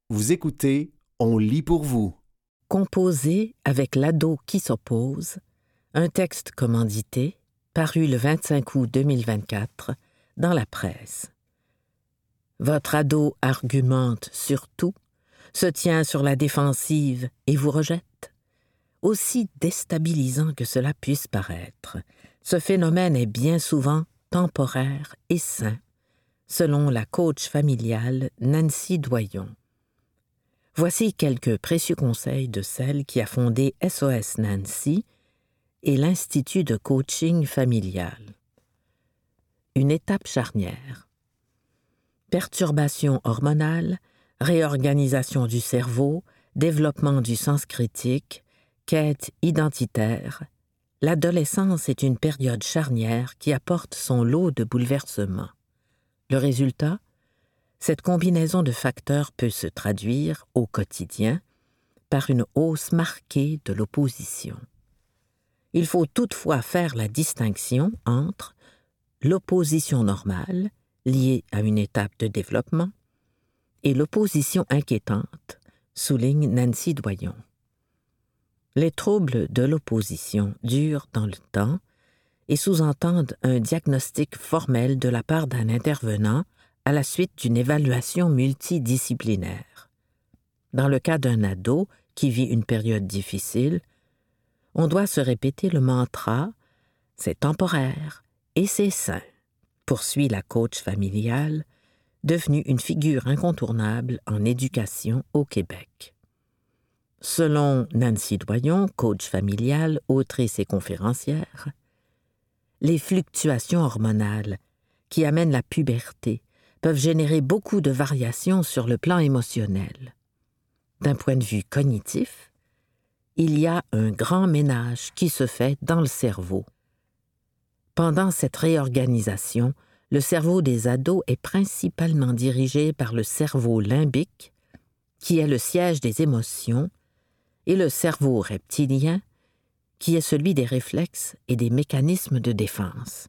Vous écoutez On lit pour vous. Composé avec l'ado qui s'oppose, un texte commandité, paru le 25 août 2024 dans la presse. Votre ado argumente sur tout, se tient sur la défensive et vous rejette. Aussi déstabilisant que cela puisse paraître, ce phénomène est bien souvent temporaire et sain, selon la coach familiale Nancy Doyon. Voici quelques précieux conseils de celle qui a fondé SOS Nancy et l'Institut de coaching familial. Une étape charnière. Perturbation hormonale, réorganisation du cerveau, développement du sens critique, quête identitaire. L'adolescence est une période charnière qui apporte son lot de bouleversements. Le résultat ? Cette combinaison de facteurs peut se traduire, au quotidien, par une hausse marquée de l'opposition. Il faut toutefois faire la distinction entre l'opposition normale, liée à une étape de développement, et l'opposition inquiétante, souligne Nancy Doyon. Les troubles de l'opposition durent dans le temps et sous-entendent un diagnostic formel de la part d'un intervenant à la suite d'une évaluation multidisciplinaire. Dans le cas d'un ado qui vit une période difficile, on doit se répéter le mantra « c'est temporaire et c'est sain », poursuit la coach familiale, devenue une figure incontournable en éducation au Québec. Selon Nancy Doyon, coach familiale, autrice et conférencière, les fluctuations hormonales qui amènent la puberté peuvent générer beaucoup de variations sur le plan émotionnel. D'un point de vue cognitif, il y a un grand ménage qui se fait dans le cerveau. Pendant cette réorganisation, le cerveau des ados est principalement dirigé par le cerveau limbique, qui est le siège des émotions, et le cerveau reptilien, qui est celui des réflexes et des mécanismes de défense.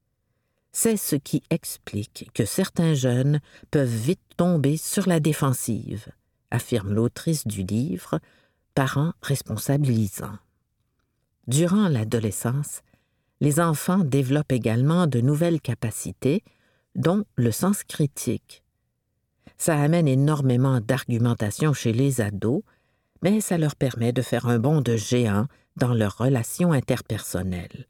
C'est ce qui explique que certains jeunes peuvent vite tomber sur la défensive, affirme l'autrice du livre « Parents responsabilisants ». Durant l'adolescence, les enfants développent également de nouvelles capacités, dont le sens critique. Ça amène énormément d'argumentation chez les ados, mais ça leur permet de faire un bond de géant dans leurs relations interpersonnelles.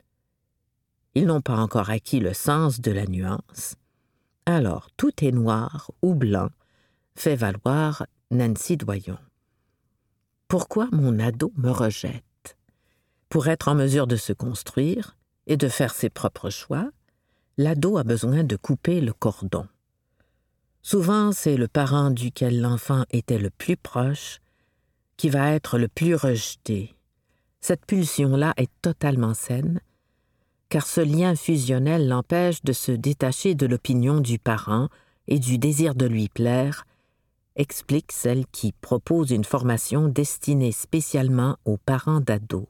Ils n'ont pas encore acquis le sens de la nuance. Alors, tout est noir ou blanc, fait valoir Nancy Doyon. Pourquoi mon ado me rejette? Pour être en mesure de se construire et de faire ses propres choix, l'ado a besoin de couper le cordon. Souvent, c'est le parent duquel l'enfant était le plus proche qui va être le plus rejeté. Cette pulsion-là est totalement saine, car ce lien fusionnel l'empêche de se détacher de l'opinion du parent et du désir de lui plaire, explique celle qui propose une formation destinée spécialement aux parents d'ados.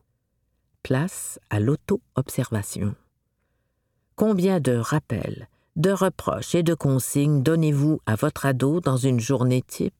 Place à l'auto-observation. Combien de rappels, de reproches et de consignes donnez-vous à votre ado dans une journée type?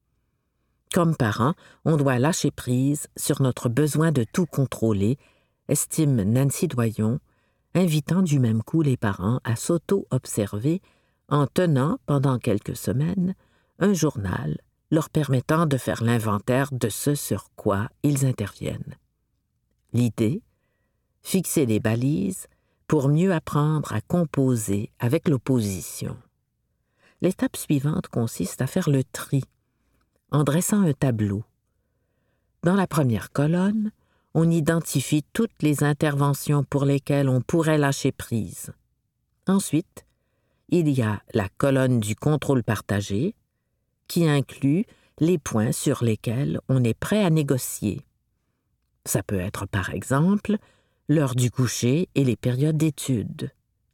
Comme parents, on doit lâcher prise sur notre besoin de tout contrôler, estime Nancy Doyon, invitant du même coup les parents à s'auto-observer en tenant, pendant quelques semaines, un journal leur permettant de faire l'inventaire de ce sur quoi ils interviennent. L'idée, fixer des balises pour mieux apprendre à composer avec l'opposition. L'étape suivante consiste à faire le tri, en dressant un tableau. Dans la première colonne, on identifie toutes les interventions pour lesquelles on pourrait lâcher prise. Ensuite, il y a la colonne du contrôle partagé, qui inclut les points sur lesquels on est prêt à négocier. Ça peut être, par exemple, l'heure du coucher et les périodes d'études.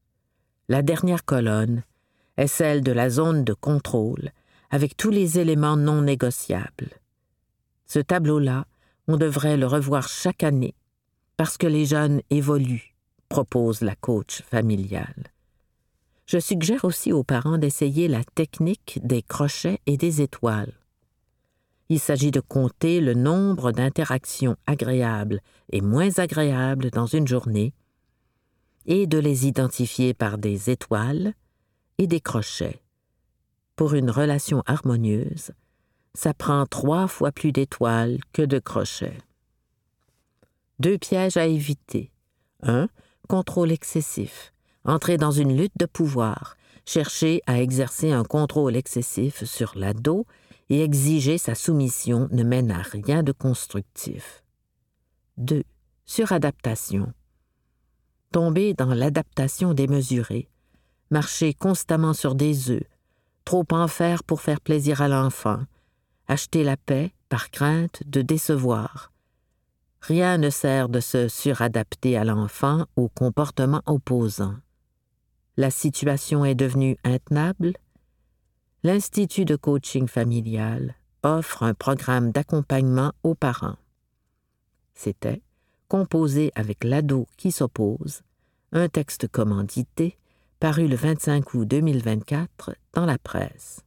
La dernière colonne est celle de la zone de contrôle, avec tous les éléments non négociables. Ce tableau-là, on devrait le revoir chaque année, parce que les jeunes évoluent, propose la coach familiale. Je suggère aussi aux parents d'essayer la technique des crochets et des étoiles. Il s'agit de compter le nombre d'interactions agréables et moins agréables dans une journée et de les identifier par des étoiles et des crochets. Pour une relation harmonieuse, ça prend 3 fois plus d'étoiles que de crochets. 2 pièges à éviter. 1. Contrôle excessif. Entrer dans une lutte de pouvoir. Chercher à exercer un contrôle excessif sur l'ado et exiger sa soumission ne mène à rien de constructif. 2. Suradaptation. Tomber dans l'adaptation démesurée. Marcher constamment sur des œufs. Trop en faire pour faire plaisir à l'enfant. Acheter la paix par crainte de décevoir. Rien ne sert de se suradapter à l'enfant au comportement opposant. La situation est devenue intenable. L'Institut de coaching familial offre un programme d'accompagnement aux parents. C'était Composer avec l'ado qui s'oppose, un texte commandité, paru le 25 août 2024 dans la presse.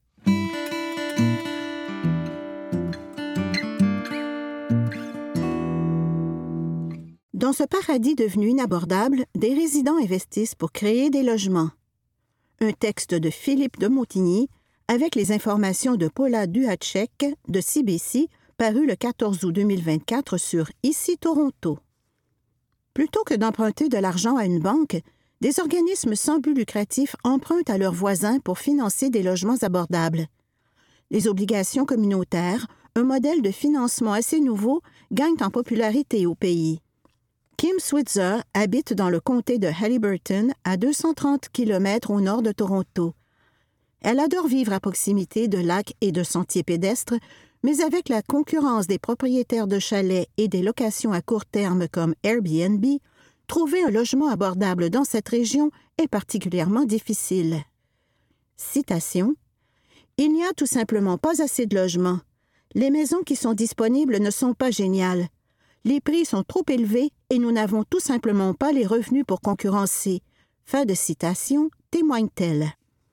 Dans ce paradis devenu inabordable, des résidents investissent pour créer des logements. Un texte de Philippe de Montigny avec les informations de Paula Duhacek de CBC, paru le 14 août 2024 sur Ici Toronto. Plutôt que d'emprunter de l'argent à une banque, des organismes sans but lucratif empruntent à leurs voisins pour financer des logements abordables. Les obligations communautaires, un modèle de financement assez nouveau, gagnent en popularité au pays. Kim Switzer habite dans le comté de Haliburton, à 230 km au nord de Toronto. Elle adore vivre à proximité de lacs et de sentiers pédestres, mais avec la concurrence des propriétaires de chalets et des locations à court terme comme Airbnb, trouver un logement abordable dans cette région est particulièrement difficile. Citation. « Il n'y a tout simplement pas assez de logements. Les maisons qui sont disponibles ne sont pas géniales. Les prix sont trop élevés et nous n'avons tout simplement pas les revenus pour concurrencer. » Fin de citation, témoigne-t-elle.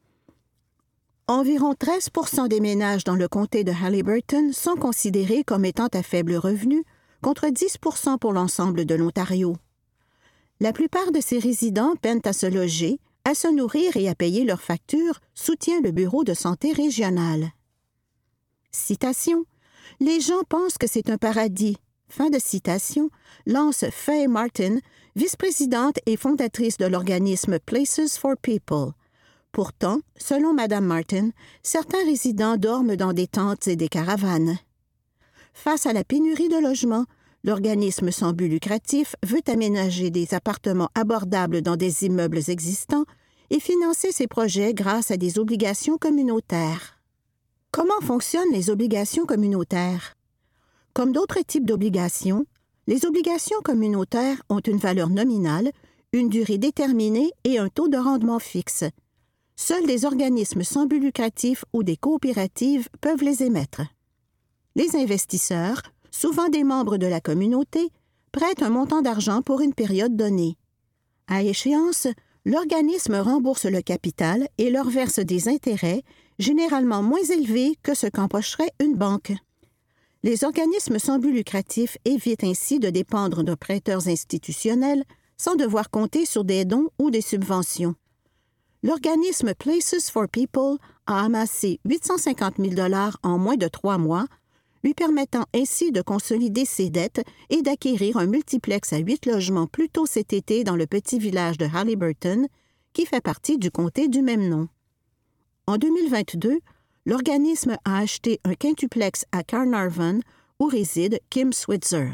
Environ 13 % des ménages dans le comté de Haliburton sont considérés comme étant à faible revenu, contre 10 % pour l'ensemble de l'Ontario. La plupart de ces résidents peinent à se loger, à se nourrir et à payer leurs factures, soutient le Bureau de santé régional. Citation. « Les gens pensent que c'est un paradis. » Fin de citation, lance Faye Martin, vice-présidente et fondatrice de l'organisme Places for People. Pourtant, selon Mme Martin, certains résidents dorment dans des tentes et des caravanes. Face à la pénurie de logements, l'organisme sans but lucratif veut aménager des appartements abordables dans des immeubles existants et financer ses projets grâce à des obligations communautaires. Comment fonctionnent les obligations communautaires? Comme d'autres types d'obligations, les obligations communautaires ont une valeur nominale, une durée déterminée et un taux de rendement fixe. Seuls des organismes sans but lucratif ou des coopératives peuvent les émettre. Les investisseurs, souvent des membres de la communauté, prêtent un montant d'argent pour une période donnée. À échéance, l'organisme rembourse le capital et leur verse des intérêts, généralement moins élevés que ce qu'empocherait une banque. Les organismes sans but lucratif évitent ainsi de dépendre de prêteurs institutionnels sans devoir compter sur des dons ou des subventions. L'organisme Places for People a amassé 850 000 $ en moins de 3 mois, lui permettant ainsi de consolider ses dettes et d'acquérir un multiplex à 8 logements plus tôt cet été dans le petit village de Haliburton, qui fait partie du comté du même nom. En 2022, l'organisme a acheté un quintuplex à Carnarvon, où réside Kim Switzer.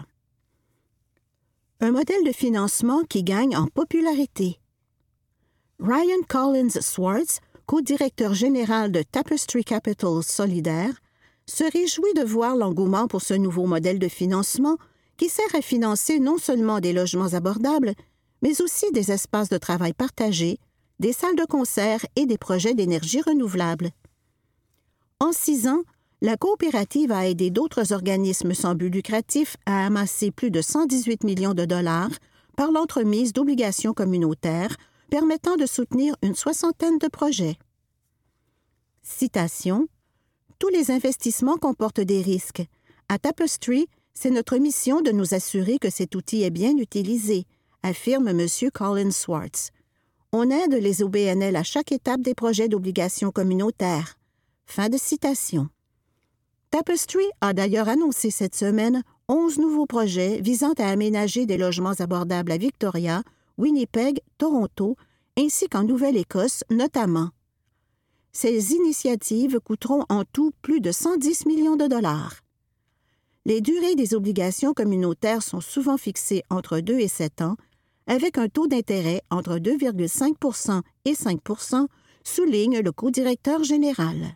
Un modèle de financement qui gagne en popularité. Ryan Collins Swartz, co-directeur général de Tapestry Capital Solidaire, se réjouit de voir l'engouement pour ce nouveau modèle de financement qui sert à financer non seulement des logements abordables, mais aussi des espaces de travail partagés, des salles de concert et des projets d'énergie renouvelable. En 6 ans, la coopérative a aidé d'autres organismes sans but lucratif à amasser plus de 118 millions de dollars par l'entremise d'obligations communautaires permettant de soutenir une 60aine de projets. Citation. tous les investissements comportent des risques. À Tapestry, c'est notre mission de nous assurer que cet outil est bien utilisé, affirme M. Colin Swartz. On aide les OBNL à chaque étape des projets d'obligations communautaires. Fin de citation. Tapestry a d'ailleurs annoncé cette semaine 11 nouveaux projets visant à aménager des logements abordables à Victoria, Winnipeg, Toronto, ainsi qu'en Nouvelle-Écosse notamment. Ces initiatives coûteront en tout plus de 110 millions de dollars. Les durées des obligations communautaires sont souvent fixées entre 2 et 7 ans, avec un taux d'intérêt entre 2,5 et 5 souligne le co-directeur général.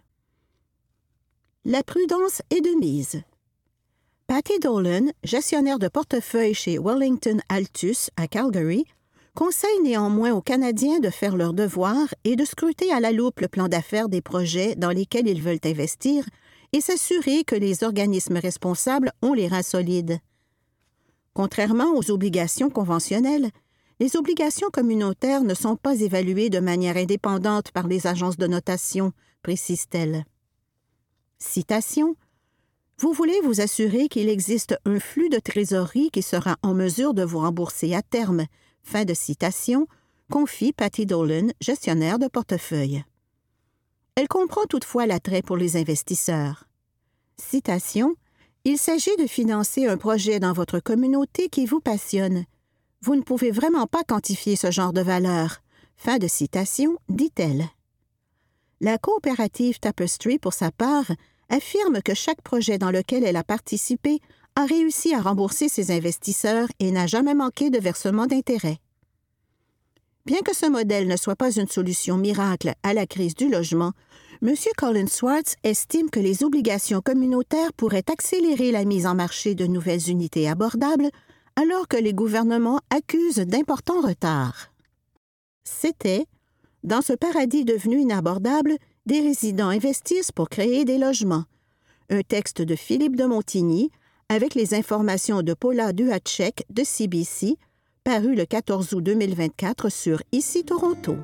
La prudence est de mise. Patty Dolan, gestionnaire de portefeuille chez Wellington Altus à Calgary, conseille néanmoins aux Canadiens de faire leur devoir et de scruter à la loupe le plan d'affaires des projets dans lesquels ils veulent investir et s'assurer que les organismes responsables ont les reins solides. Contrairement aux obligations conventionnelles, les obligations communautaires ne sont pas évaluées de manière indépendante par les agences de notation, précise-t-elle. Citation. « Vous voulez vous assurer qu'il existe un flux de trésorerie qui sera en mesure de vous rembourser à terme. » Fin de citation, confie Patty Dolan, gestionnaire de portefeuille. Elle comprend toutefois l'attrait pour les investisseurs. Citation. « Il s'agit de financer un projet dans votre communauté qui vous passionne. Vous ne pouvez vraiment pas quantifier ce genre de valeur. » Fin de citation, dit-elle. La coopérative Tapestry, pour sa part, affirme que chaque projet dans lequel elle a participé a réussi à rembourser ses investisseurs et n'a jamais manqué de versement d'intérêt. Bien que ce modèle ne soit pas une solution miracle à la crise du logement, M. Colin Swartz estime que les obligations communautaires pourraient accélérer la mise en marché de nouvelles unités abordables alors que les gouvernements accusent d'importants retards. C'était « Dans ce paradis devenu inabordable, des résidents investissent pour créer des logements », un texte de Philippe de Montigny avec les informations de Paula Duhatschek de CBC, paru le 14 août 2024 sur Ici Toronto.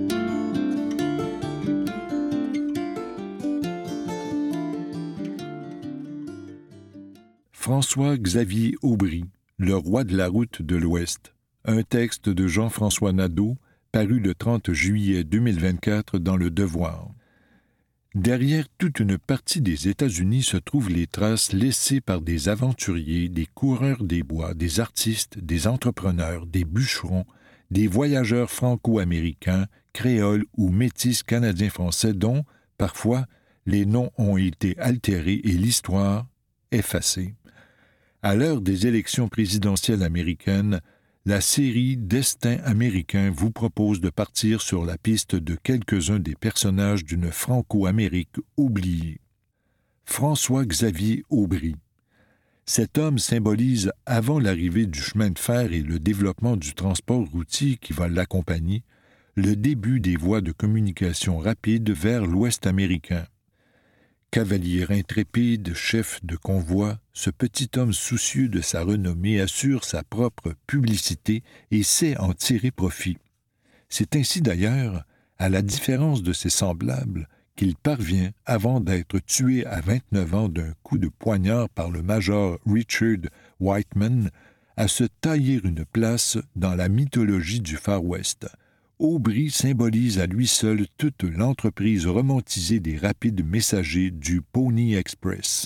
François-Xavier Aubry, le roi de la route de l'Ouest. Un texte de Jean-François Nadeau, paru le 30 juillet 2024 dans Le Devoir. Derrière toute une partie des États-Unis se trouvent les traces laissées par des aventuriers, des coureurs des bois, des artistes, des entrepreneurs, des bûcherons, des voyageurs franco-américains, créoles ou métis canadiens-français dont, parfois, les noms ont été altérés et l'histoire effacée. À l'heure des élections présidentielles américaines, la série Destin américain vous propose de partir sur la piste de quelques-uns des personnages d'une Franco-Amérique oubliée. François-Xavier Aubry. Cet homme symbolise, avant l'arrivée du chemin de fer et le développement du transport routier qui va l'accompagner, le début des voies de communication rapides vers l'Ouest américain. Cavalier intrépide, chef de convoi, ce petit homme soucieux de sa renommée assure sa propre publicité et sait en tirer profit. C'est ainsi d'ailleurs, à la différence de ses semblables, qu'il parvient, avant d'être tué à 29 ans d'un coup de poignard par le major Richard Whiteman, à se tailler une place dans la mythologie du Far West. Aubry symbolise à lui seul toute l'entreprise romantisée des rapides messagers du Pony Express.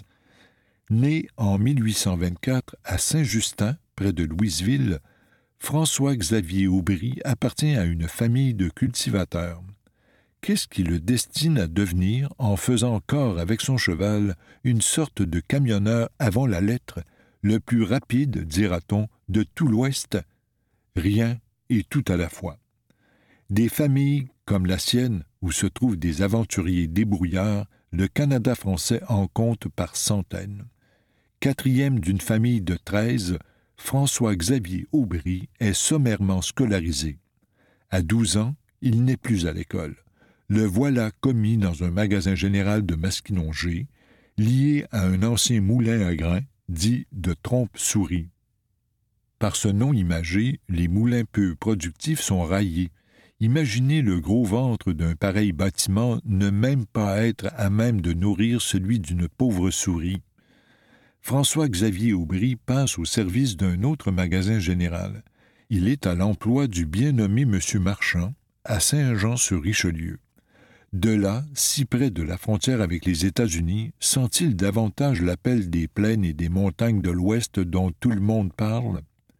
Né en 1824 à Saint-Justin, près de Louisville, François-Xavier Aubry appartient à une famille de cultivateurs. Qu'est-ce qui le destine à devenir, en faisant corps avec son cheval, une sorte de camionneur avant la lettre, le plus rapide, dira-t-on, de tout l'Ouest? Rien et tout à la fois. Des familles comme la sienne, où se trouvent des aventuriers débrouillards, le Canada français en compte par centaines. Quatrième d'une famille de 13, François-Xavier Aubry est sommairement scolarisé. À 12 ans, il n'est plus à l'école. Le voilà commis dans un magasin général de Maskinongé, lié à un ancien moulin à grains, dit de Trompe-Souris. Par ce nom imagé, les moulins peu productifs sont raillés. Imaginez le gros ventre d'un pareil bâtiment ne même pas être à même de nourrir celui d'une pauvre souris. François-Xavier Aubry passe au service d'un autre magasin général. Il est à l'emploi du bien nommé M. Marchand, à Saint-Jean-sur-Richelieu. De là, si près de la frontière avec les États-Unis, sent-il davantage l'appel des plaines et des montagnes de l'Ouest dont tout le monde parle?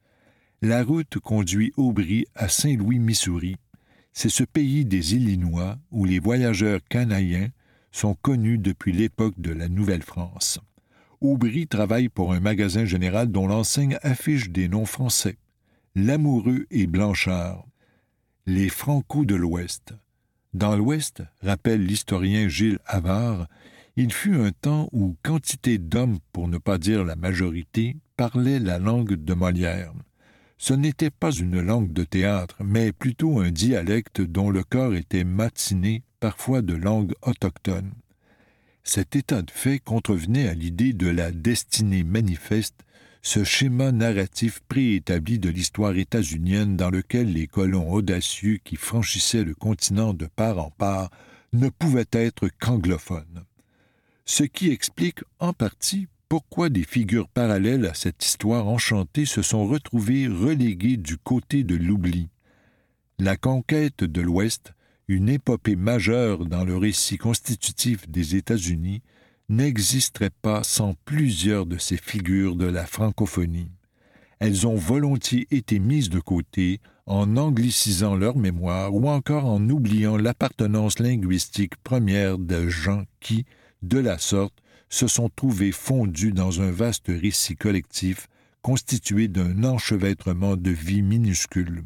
La route conduit Aubry à Saint-Louis, Missouri. C'est ce pays des Illinois où les voyageurs canadiens sont connus depuis l'époque de la Nouvelle-France. Aubry travaille pour un magasin général dont l'enseigne affiche des noms français. Lamoureux et Blanchard. Les Franco de l'Ouest. Dans l'Ouest, rappelle l'historien Gilles Havard, il fut un temps où quantité d'hommes, pour ne pas dire la majorité, parlaient la langue de Molière. Ce n'était pas une langue de théâtre, mais plutôt un dialecte dont le corps était matiné, parfois de langue autochtone. Cet état de fait contrevenait à l'idée de la destinée manifeste, ce schéma narratif préétabli de l'histoire états-unienne dans lequel les colons audacieux qui franchissaient le continent de part en part ne pouvaient être qu'anglophones. Ce qui explique en partie pourquoi des figures parallèles à cette histoire enchantée se sont retrouvées reléguées du côté de l'oubli. La conquête de l'Ouest, une épopée majeure dans le récit constitutif des États-Unis, n'existerait pas sans plusieurs de ces figures de la francophonie. Elles ont volontiers été mises de côté en anglicisant leur mémoire ou encore en oubliant l'appartenance linguistique première de gens qui, de la sorte, se sont trouvés fondus dans un vaste récit collectif constitué d'un enchevêtrement de vies minuscules.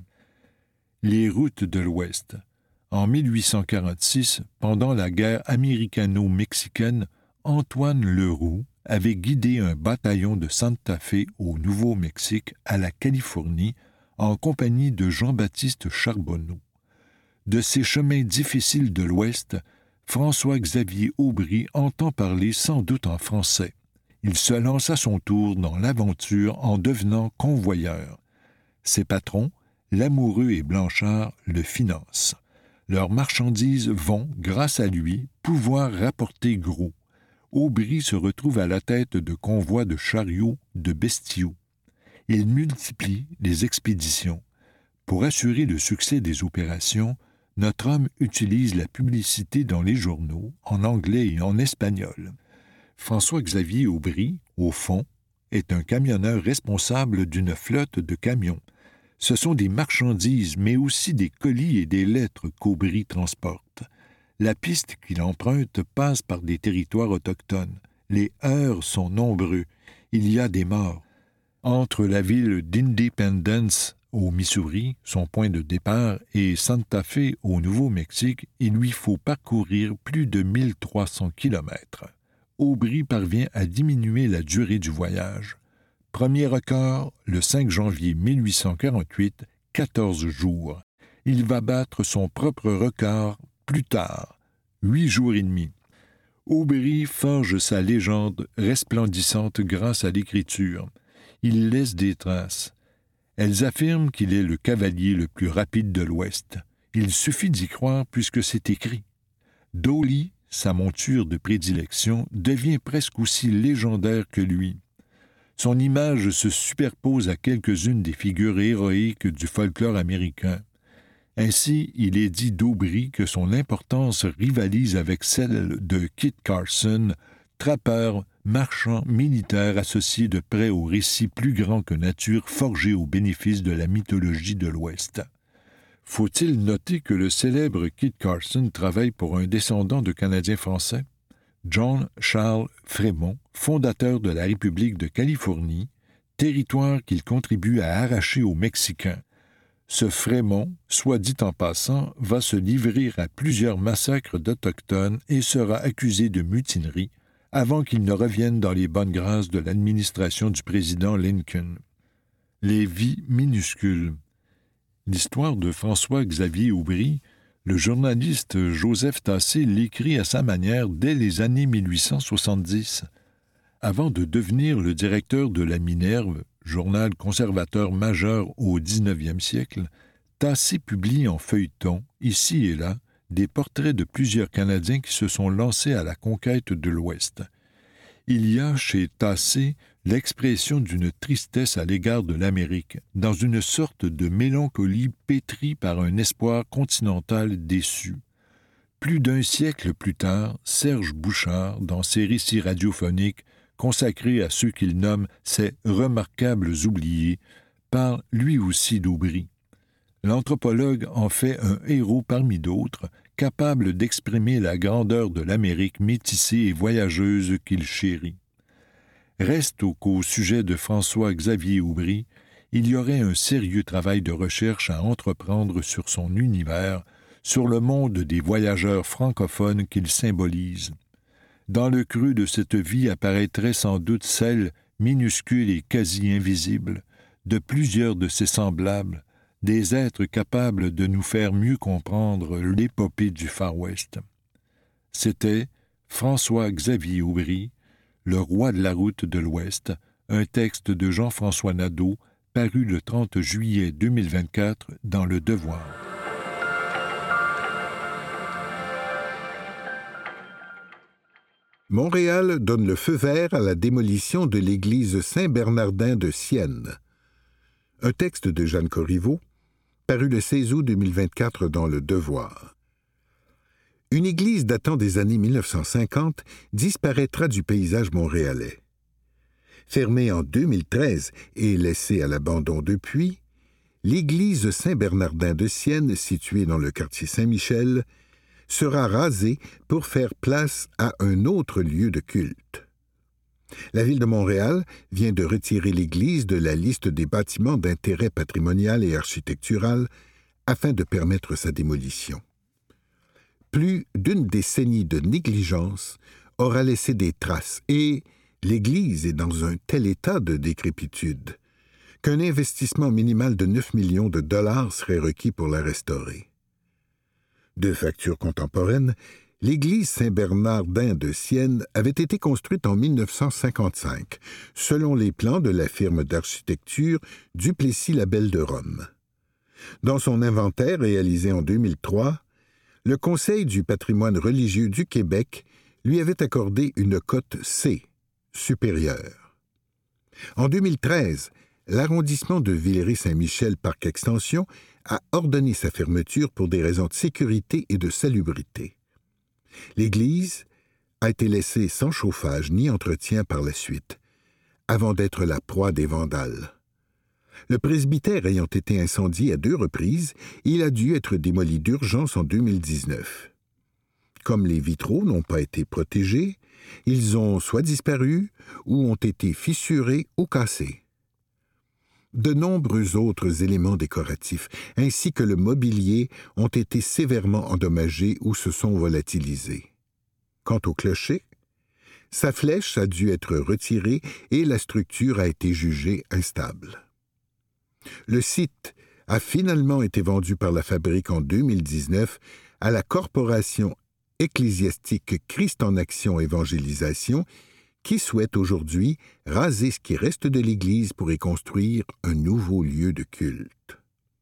Les routes de l'Ouest. En 1846, pendant la guerre américano-mexicaine, Antoine Leroux avait guidé un bataillon de Santa Fe au Nouveau-Mexique à la Californie en compagnie de Jean-Baptiste Charbonneau. De ces chemins difficiles de l'Ouest, François-Xavier Aubry entend parler sans doute en français. Il se lance à son tour dans l'aventure en devenant convoyeur. Ses patrons, Lamoureux et Blanchard, le financent. Leurs marchandises vont, grâce à lui, pouvoir rapporter gros. Aubry se retrouve à la tête de convois de chariots, de bestiaux. Il multiplie les expéditions. Pour assurer le succès des opérations, notre homme utilise la publicité dans les journaux, en anglais et en espagnol. François-Xavier Aubry, au fond, est un camionneur responsable d'une flotte de camions. Ce sont des marchandises, mais aussi des colis et des lettres qu'Aubry transporte. La piste qu'il emprunte passe par des territoires autochtones. Les heurts sont nombreux. Il y a des morts. Entre la ville d'Independence, au Missouri, son point de départ, et Santa Fe, au Nouveau-Mexique, il lui faut parcourir plus de 1300 kilomètres. Aubry parvient à diminuer la durée du voyage. Premier record, le 5 janvier 1848, 14 jours. Il va battre son propre record plus tard, 8 jours et demi. Aubry forge sa légende resplendissante grâce à l'écriture. Il laisse des traces. Elles affirment qu'il est le cavalier le plus rapide de l'Ouest. Il suffit d'y croire puisque c'est écrit. Dolly, sa monture de prédilection, devient presque aussi légendaire que lui. Son image se superpose à quelques-unes des figures héroïques du folklore américain. Ainsi, il est dit d'Aubry que son importance rivalise avec celle de Kit Carson, trappeur, marchand, militaire associé de près au récit plus grand que nature forgé au bénéfice de la mythologie de l'Ouest. Faut-il noter que le célèbre Kit Carson travaille pour un descendant de Canadiens français? John Charles Frémont, fondateur de la République de Californie, territoire qu'il contribue à arracher aux Mexicains. Ce Frémont, soit dit en passant, va se livrer à plusieurs massacres d'Autochtones et sera accusé de mutinerie avant qu'il ne revienne dans les bonnes grâces de l'administration du président Lincoln. Les vies minuscules. L'histoire de François-Xavier Aubry, le journaliste Joseph Tassé l'écrit à sa manière dès les années 1870. Avant de devenir le directeur de la Minerve, journal conservateur majeur au 19e siècle, Tassé publie en feuilleton, ici et là, des portraits de plusieurs Canadiens qui se sont lancés à la conquête de l'Ouest. Il y a chez Tassé l'expression d'une tristesse à l'égard de l'Amérique, dans une sorte de mélancolie pétrie par un espoir continental déçu. Plus d'un siècle plus tard, Serge Bouchard, dans ses récits radiophoniques consacrés à ceux qu'il nomme ses « remarquables oubliés », parle lui aussi d'Aubry. L'anthropologue en fait un héros parmi d'autres, capable d'exprimer la grandeur de l'Amérique métissée et voyageuse qu'il chérit. Reste qu'au sujet de François-Xavier Aubry, il y aurait un sérieux travail de recherche à entreprendre sur son univers, sur le monde des voyageurs francophones qu'il symbolise. Dans le creux de cette vie apparaîtrait sans doute celle, minuscule et quasi invisible, de plusieurs de ses semblables, des êtres capables de nous faire mieux comprendre l'épopée du Far West. C'était François-Xavier Aubry, Le roi de la route de l'Ouest, un texte de Jean-François Nadeau, paru le 30 juillet 2024 dans Le Devoir. Montréal donne le feu vert à la démolition de l'église Saint-Bernardin de Sienne. Un texte de Jeanne Corriveau, paru le 16 août 2024 dans Le Devoir. Une église datant des années 1950 disparaîtra du paysage montréalais. Fermée en 2013 et laissée à l'abandon depuis, l'église Saint-Bernardin de Sienne, située dans le quartier Saint-Michel, sera rasée pour faire place à un autre lieu de culte. La Ville de Montréal vient de retirer l'église de la liste des bâtiments d'intérêt patrimonial et architectural afin de permettre sa démolition. Plus d'une décennie de négligence aura laissé des traces et l'église est dans un tel état de décrépitude qu'un investissement minimal de 9 millions de dollars serait requis pour la restaurer. De facture contemporaine, l'église Saint-Bernardin de Sienne avait été construite en 1955, selon les plans de la firme d'architecture Duplessis Labelle de Rome. Dans son inventaire réalisé en 2003, le Conseil du patrimoine religieux du Québec lui avait accordé une cote C, supérieure. En 2013, l'arrondissement de Villeray-Saint-Michel Parc Extension a ordonné sa fermeture pour des raisons de sécurité et de salubrité. L'église a été laissée sans chauffage ni entretien par la suite, avant d'être la proie des vandales. Le presbytère ayant été incendié à 2 reprises, il a dû être démoli d'urgence en 2019. Comme les vitraux n'ont pas été protégés, ils ont soit disparu ou ont été fissurés ou cassés. De nombreux autres éléments décoratifs, ainsi que le mobilier, ont été sévèrement endommagés ou se sont volatilisés. Quant au clocher, sa flèche a dû être retirée et la structure a été jugée instable. Le site a finalement été vendu par la Fabrique en 2019 à la Corporation ecclésiastique Christ en Action Évangélisation, qui souhaite aujourd'hui raser ce qui reste de l'Église pour y construire un nouveau lieu de culte.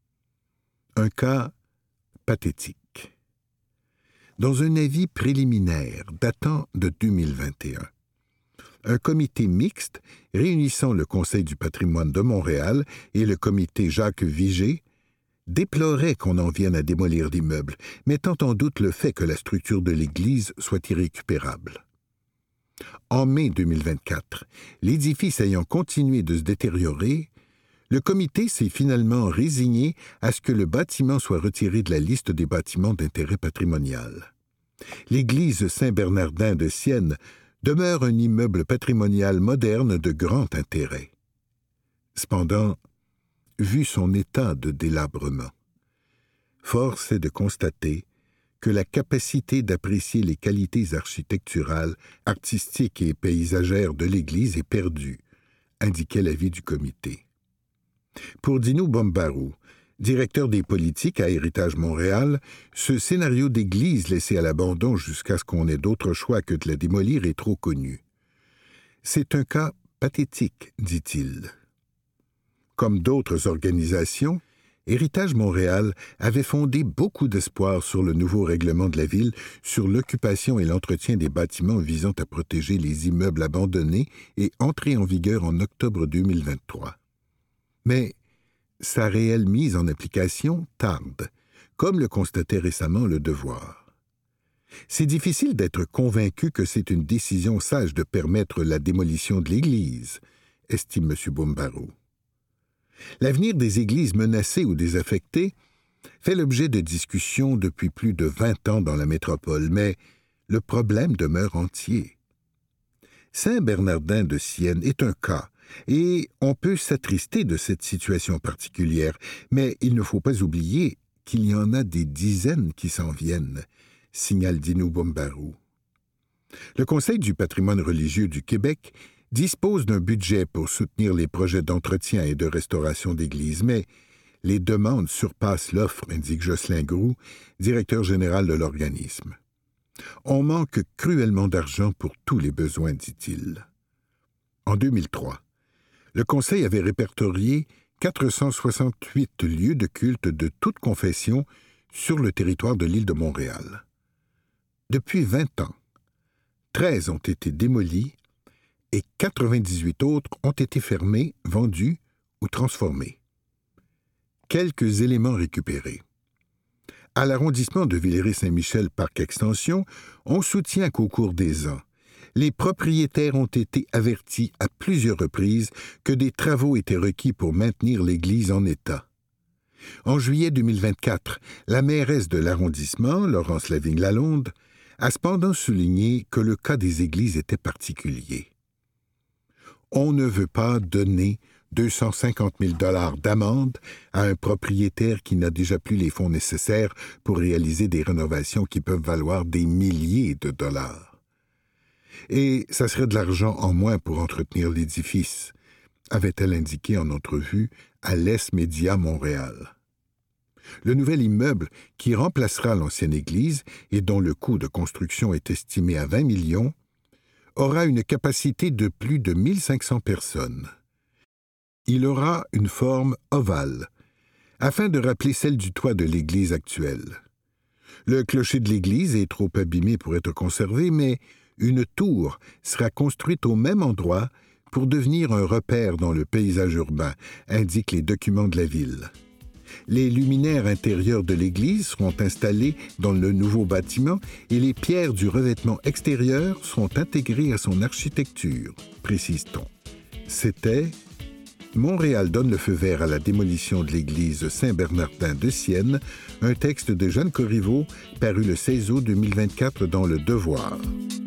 Un cas pathétique. Dans un avis préliminaire datant de 2021, un comité mixte réunissant le Conseil du patrimoine de Montréal et le comité Jacques Vigée déplorait qu'on en vienne à démolir l'immeuble, mettant en doute le fait que la structure de l'Église soit irrécupérable. En mai 2024, l'édifice ayant continué de se détériorer, le comité s'est finalement résigné à ce que le bâtiment soit retiré de la liste des bâtiments d'intérêt patrimonial. L'église Saint-Bernardin de Sienne demeure un immeuble patrimonial moderne de grand intérêt. Cependant, vu son état de délabrement, force est de constater que la capacité d'apprécier les qualités architecturales, artistiques et paysagères de l'Église est perdue, indiquait l'avis du comité. Pour Dino Bombarou, directeur des politiques à Héritage Montréal, ce scénario d'église laissé à l'abandon jusqu'à ce qu'on ait d'autres choix que de la démolir est trop connu. C'est un cas pathétique, dit-il. Comme d'autres organisations, Héritage Montréal avait fondé beaucoup d'espoir sur le nouveau règlement de la ville sur l'occupation et l'entretien des bâtiments visant à protéger les immeubles abandonnés et entré en vigueur en octobre 2023. Mais sa réelle mise en application tarde, comme le constatait récemment Le Devoir. C'est difficile d'être convaincu que c'est une décision sage de permettre la démolition de l'Église, estime M. Boumbarou. L'avenir des églises menacées ou désaffectées fait l'objet de discussions depuis plus de 20 ans dans la métropole, mais le problème demeure entier. Saint-Bernardin de Sienne est un cas, et on peut s'attrister de cette situation particulière, mais il ne faut pas oublier qu'il y en a des dizaines qui s'en viennent, signale Dino Boumbarou. Le Conseil du patrimoine religieux du Québec dispose d'un budget pour soutenir les projets d'entretien et de restauration d'églises, mais les demandes surpassent l'offre, indique Jocelyn Groux, directeur général de l'organisme. On manque cruellement d'argent pour tous les besoins, dit-il. En 2003, le Conseil avait répertorié 468 lieux de culte de toute confession sur le territoire de l'île de Montréal. Depuis 20 ans, 13 ont été démolis et 98 autres ont été fermés, vendus ou transformés. Quelques éléments récupérés. À l'arrondissement de Villeray-Saint-Michel Parc Extension, on soutient qu'au cours des ans, les propriétaires ont été avertis à plusieurs reprises que des travaux étaient requis pour maintenir l'église en état. En juillet 2024, la mairesse de l'arrondissement, Laurence Lavigne-Lalonde, a cependant souligné que le cas des églises était particulier. On ne veut pas donner 250 000 $ d'amende à un propriétaire qui n'a déjà plus les fonds nécessaires pour réaliser des rénovations qui peuvent valoir des milliers de dollars. Et ça serait de l'argent en moins pour entretenir l'édifice, avait-elle indiqué en entrevue à l'Est Média Montréal. Le nouvel immeuble, qui remplacera l'ancienne église et dont le coût de construction est estimé à 20 millions, aura une capacité de plus de 1500 personnes. Il aura une forme ovale, afin de rappeler celle du toit de l'église actuelle. Le clocher de l'église est trop abîmé pour être conservé, mais une tour sera construite au même endroit pour devenir un repère dans le paysage urbain, indiquent les documents de la ville. Les luminaires intérieurs de l'église seront installés dans le nouveau bâtiment et les pierres du revêtement extérieur seront intégrées à son architecture, précise-t-on. C'était « Montréal donne le feu vert à la démolition de l'église Saint-Bernardin de Sienne », un texte de Jeanne Corriveau paru le 16 août 2024 dans Le Devoir.